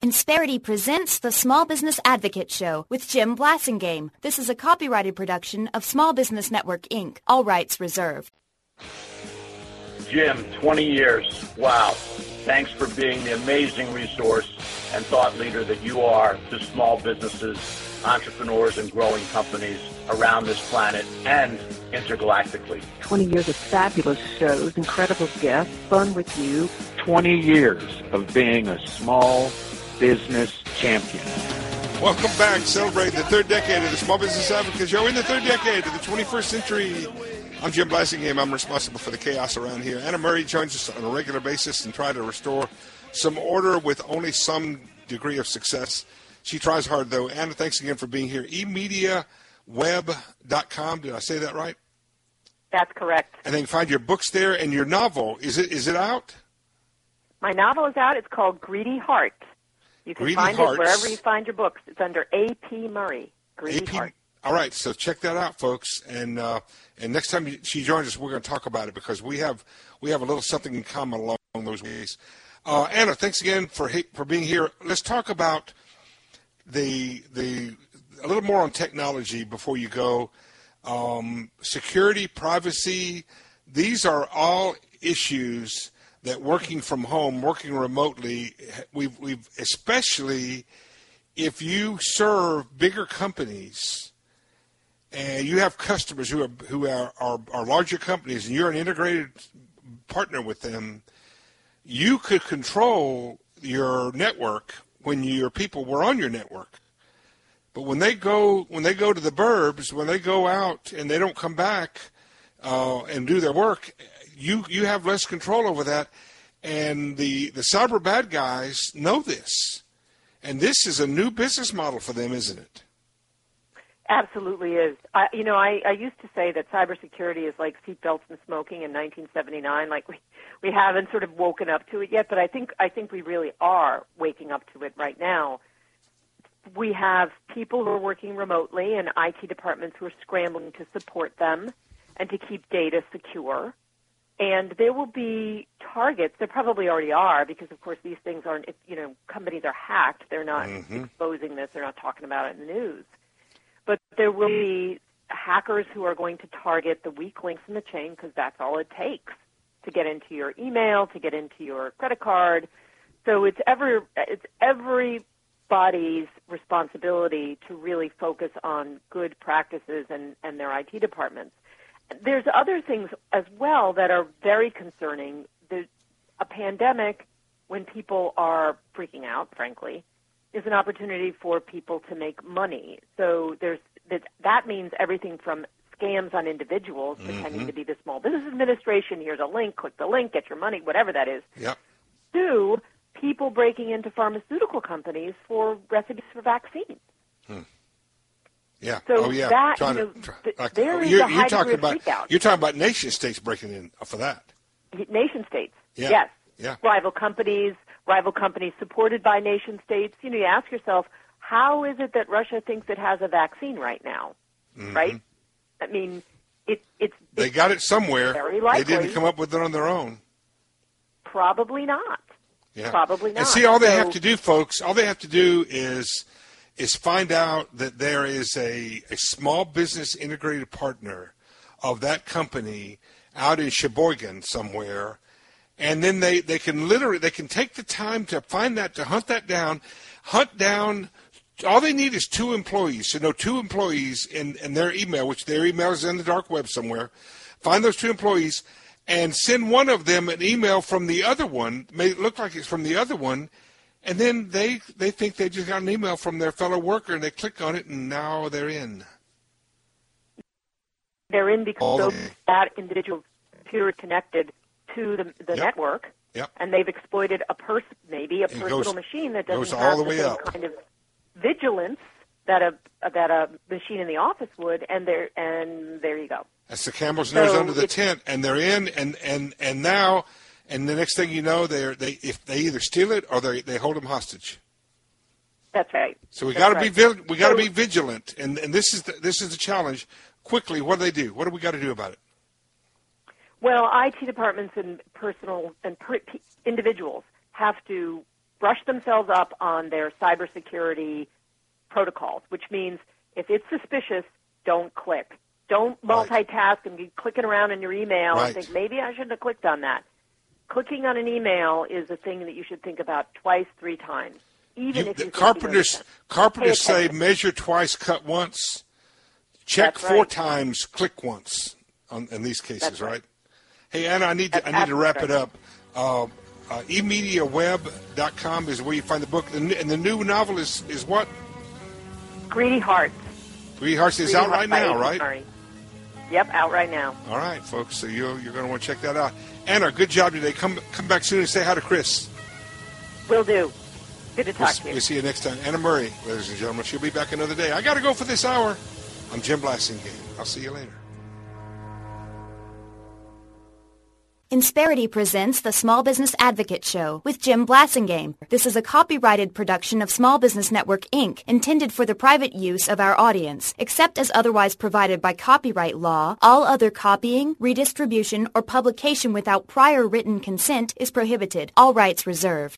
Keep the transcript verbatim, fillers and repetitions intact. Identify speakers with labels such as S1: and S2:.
S1: Insperity presents the Small Business Advocate Show with Jim Blasingame. This is a copyrighted production of Small Business Network, Incorporated. All rights reserved.
S2: Jim, twenty years. Wow. Thanks for being the amazing resource and thought leader that you are to small businesses, entrepreneurs, and growing companies around this planet and intergalactically.
S3: twenty years of fabulous shows, incredible guests, fun with you.
S4: twenty years of being a small business champion.
S5: Welcome back. Celebrating the third decade of the Small Business Advocate Show in the third decade of the twenty-first century. I'm Jim Blasingame. I'm responsible for the chaos around here. Anna Murray joins us on a regular basis and try to restore some order with only some degree of success. She tries hard, though. Anna, thanks again for being here. e media web dot com. Did I say that right?
S6: That's correct.
S5: And then find your books there and your novel. Is it is it out?
S6: My novel is out. It's called Greedy Heart. You can
S5: Greedy
S6: find
S5: Hearts.
S6: it wherever you find your books. It's under A P Murray. Greedy
S5: A P
S6: Heart.
S5: All right, so check that out, folks. And uh, and next time she joins us, we're going to talk about it because we have we have a little something in common along those ways. Uh, Anna, thanks again for for being here. Let's talk about the the a little more on technology before you go. Um, security, privacy, these are all issues that working from home, working remotely, we've, we've especially if you serve bigger companies and you have customers who are who are, are, are larger companies and you're an integrated partner with them, you could control your network when your people were on your network. But when they go when they go to the burbs, when they go out and they don't come back uh, and do their work, you you have less control over that. And the the cyber bad guys know this. And this is a new business model for them, isn't it?
S6: Absolutely is. I, you know, I, I used to say that cybersecurity is like seatbelts and smoking in nineteen seventy-nine. Like we, we haven't sort of woken up to it yet, but I think I think we really are waking up to it right now. We have people who are working remotely and I T departments who are scrambling to support them and to keep data secure. And there will be targets. There probably already are because, of course, these things aren't, you know, companies are hacked. They're not mm-hmm. exposing this. They're not talking about it in the news. But there will be hackers who are going to target the weak links in the chain because that's all it takes to get into your email, to get into your credit card. So it's every, it's everybody's responsibility to really focus on good practices and, and their I T departments. There's other things as well that are very concerning. There's a pandemic, when people are freaking out, frankly, is an opportunity for people to make money. So there's that means everything from scams on individuals mm-hmm. pretending to be the Small Business Administration, here's a link, click the link, get your money, whatever that is,
S5: yep.
S6: to people breaking into pharmaceutical companies for recipes for vaccines.
S5: Hmm. Yeah.
S6: So
S5: oh, yeah.
S6: that,
S5: Trying
S6: you know,
S5: to, try,
S6: th-
S5: like,
S6: there is
S5: you're,
S6: a high
S5: you're talking
S6: degree
S5: about,
S6: of freak out.
S5: You're talking about nation states breaking in for that.
S6: Nation states,
S5: yeah.
S6: yes.
S5: Yeah.
S6: Rival companies, rival companies supported by nation states. You know, you ask yourself, how is it that Russia thinks it has a vaccine right now,
S5: mm-hmm.
S6: right? I mean, it, it's,
S5: They
S6: it's
S5: got it somewhere.
S6: Very likely.
S5: They didn't come up with it on their own.
S6: Probably not.
S5: Yeah.
S6: Probably not.
S5: And see, all they
S6: so,
S5: have to do, folks, all they have to do is is find out that there is a, a small business integrated partner of that company out in Sheboygan somewhere, and then they, they can literally, they can take the time to find that, to hunt that down, hunt down, all they need is two employees, to know two employees in, in their email, which their email is in the dark web somewhere, find those two employees, and send one of them an email from the other one, may look like it's from the other one, and then they they think they just got an email from their fellow worker, and they click on it, and now they're in.
S6: They're in because those, that individual computer connected to the, the
S5: yep.
S6: network,
S5: yep.
S6: and they've exploited a person, maybe a
S5: it
S6: personal
S5: goes,
S6: machine that
S5: goes
S6: doesn't
S5: all
S6: have
S5: the
S6: the
S5: way
S6: same
S5: up.
S6: kind of vigilance that a that a machine in the office would, and there and there you go.
S5: That's the camel's nose
S6: so
S5: under the tent, and they're in, and, and, and now, and the next thing you know, they're they if they either steal it or they they hold them hostage.
S6: That's right.
S5: So we
S6: got
S5: to
S6: right.
S5: be we got to
S6: so,
S5: be vigilant, and and this is the, this is the challenge. Quickly, what do they do? What do we got to do about it?
S6: Well, I T departments and personal and per, individuals have to brush themselves up on their cybersecurity protocols, which means if it's suspicious, don't click. Don't multitask right. and be clicking around in your email
S5: right.
S6: and think, maybe I shouldn't have clicked on that. Clicking on an email is a thing that you should think about twice, three times. Even
S5: you,
S6: if you
S5: carpenters carpenters say measure twice, cut once, check
S6: That's
S5: four
S6: right.
S5: times, click once. On, in these cases,
S6: That's
S5: right.
S6: right?
S5: Hey, Anna, I need to, I need to wrap it up. Uh, uh, e media web dot com is where you find the book, and the new novel is is what?
S6: Greedy Hearts.
S5: Greedy Hearts is
S6: Greedy
S5: out right
S6: Hearts
S5: now, right?
S6: Murray. Yep, out right now.
S5: All right, folks. So you you're going to want to check that out. Anna, good job today. Come come back soon and say hi to Chris.
S6: Will do. Good to talk
S5: we'll,
S6: to you.
S5: We'll see you next time. Anna Murray, ladies and gentlemen. She'll be back another day. I got to go for this hour. I'm Jim Blasingame. I'll see you later.
S1: Insperity presents the Small Business Advocate Show with Jim Blasingame. This is a copyrighted production of Small Business Network, Incorporated, intended for the private use of our audience. Except as otherwise provided by copyright law, all other copying, redistribution, or publication without prior written consent is prohibited. All rights reserved.